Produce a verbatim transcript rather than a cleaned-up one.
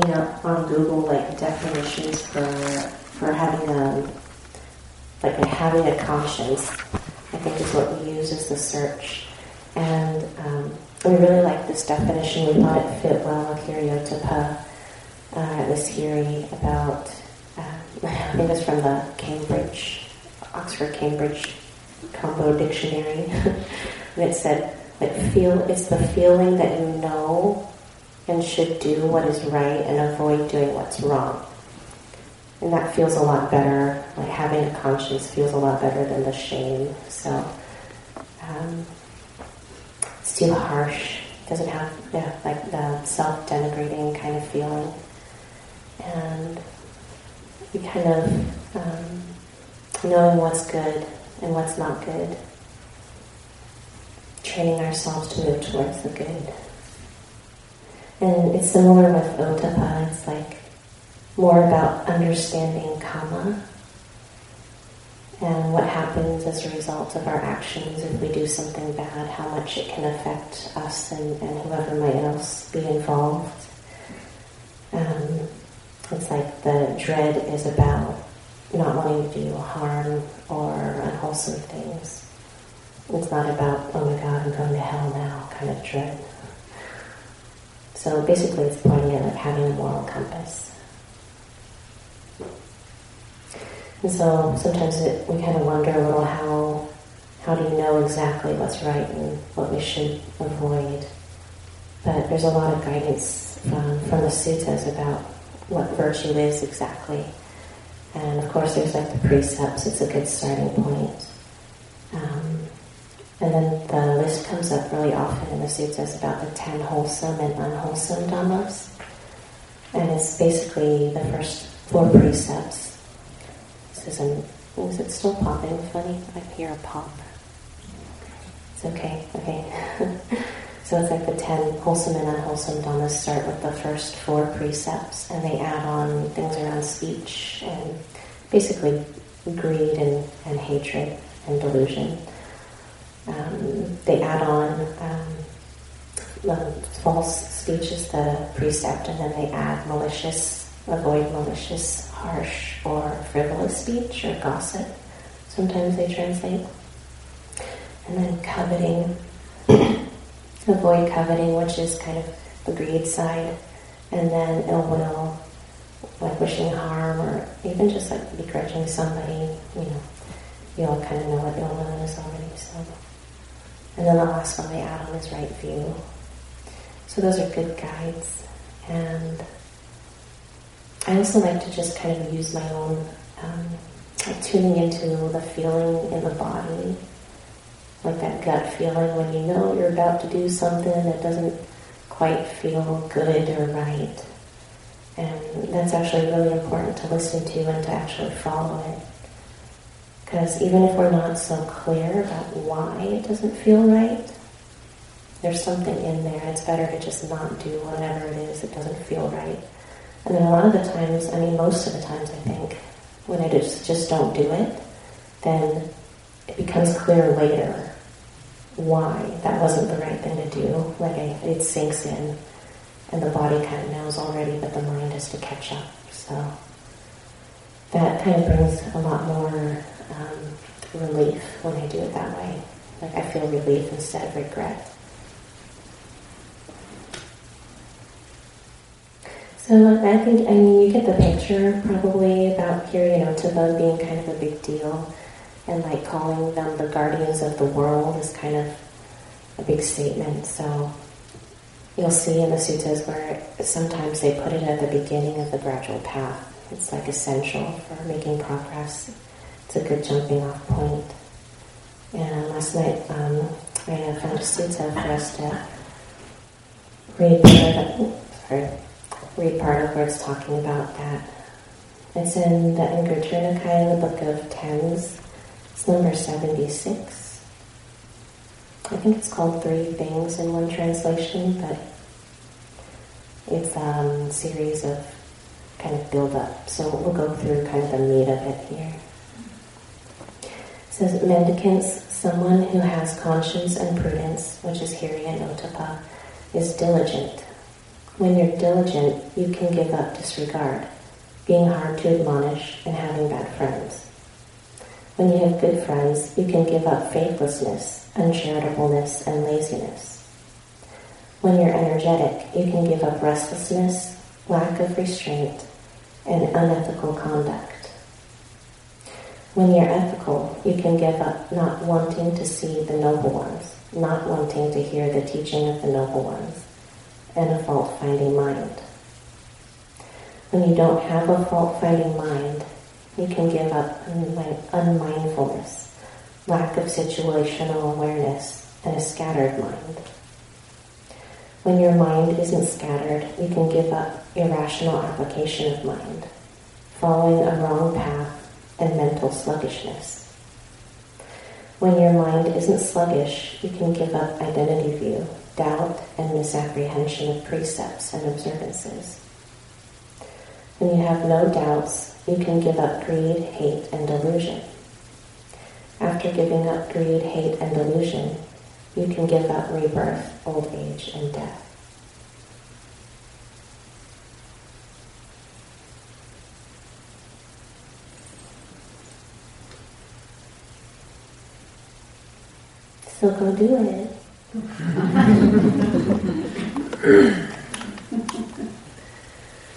looking up on Google like definitions for for having a like a, having a conscience, I think is what we use as the search. And um, we really liked this definition. We thought it fit well with Hiriotapa, uh, this theory about, uh, I think it's from the Cambridge, Oxford Cambridge Combo Dictionary. And it said, like, feel, it's the feeling that you know and should do what is right and avoid doing what's wrong. And that feels a lot better, like having a conscience feels a lot better than the shame. So, um, it's too harsh, doesn't have, yeah, like the self-denigrating kind of feeling. And we kind of, um, knowing what's good and what's not good, training ourselves to move towards the good. And it's similar with Ottappa. It's like more about understanding karma and what happens as a result of our actions if we do something bad, how much it can affect us and, and whoever might else be involved. Um, it's like the dread is about not wanting to do harm or unwholesome things. It's not about, oh my God, I'm going to hell now, kind of dread. So basically it's pointing at like having a moral compass. And so sometimes it, we kind of wonder a little how, how do you know exactly what's right and what we should avoid? But there's a lot of guidance from, from the suttas about what virtue is exactly. And of course there's like the precepts, it's a good starting point. Um, and then the list comes up really often in the suttas about the ten wholesome and unwholesome dhammas. And it's basically the first four precepts. This is, is it still popping funny? I hear a pop. It's okay, okay. So it's like the ten wholesome and unwholesome dhammas start with the first four precepts, and they add on things around speech and basically greed and, and hatred and delusion. Um, they add on um, the false speech is the precept, and then they add malicious, avoid malicious, harsh, or frivolous speech, or gossip, sometimes they translate. And then coveting, avoid coveting, which is kind of the greed side, and then ill will, like wishing harm, or even just like begrudging somebody, you know, you all kind of know what ill will is already, so. And then the last one they add on is right view. So those are good guides. And I also like to just kind of use my own, um, like tuning into the feeling in the body, like that gut feeling when you know you're about to do something that doesn't quite feel good or right. And that's actually really important to listen to and to actually follow it. Because even if we're not so clear about why it doesn't feel right, there's something in there. It's better to just not do whatever it is that doesn't feel right. And then a lot of the times, I mean most of the times I think, when I just, just don't do it, then it becomes clear later why that wasn't the right thing to do. Like I, it sinks in, and the body kind of knows already, but the mind has to catch up. So that kind of brings a lot more um, relief when I do it that way. Like I feel relief instead of regret. So I think, I mean, you get the picture probably about Hiriotapa being kind of a big deal, and like calling them the guardians of the world is kind of a big statement. So you'll see in the suttas where sometimes they put it at the beginning of the gradual path. It's like essential for making progress. It's a good jumping off point. And last night um, I found a sutta for us to read part of, sorry, read part of where it's talking about that. It's in the Anguttara Nikaya, the Book of Tens. It's number seventy-six. I think it's called Three Things in one translation, but it's um, a series of kind of build up. So we'll go through kind of the meat of it here. It says, mendicants, someone who has conscience and prudence, which is Hiriotapa, is diligent. When you're diligent, you can give up disregard, being hard to admonish and having bad friends. When you have good friends, you can give up faithlessness, uncharitableness, and laziness. When you're energetic, you can give up restlessness, lack of restraint, and unethical conduct. When you're ethical, you can give up not wanting to see the noble ones, not wanting to hear the teaching of the noble ones, and a fault-finding mind. When you don't have a fault-finding mind, you can give up unmindfulness, lack of situational awareness, and a scattered mind. When your mind isn't scattered, you can give up irrational application of mind, following a wrong path, and mental sluggishness. When your mind isn't sluggish, you can give up identity view, doubt, and misapprehension of precepts and observances. When you have no doubts, you can give up greed, hate, and delusion. After giving up greed, hate, and delusion, you can give up rebirth, old age, and death. So go do it.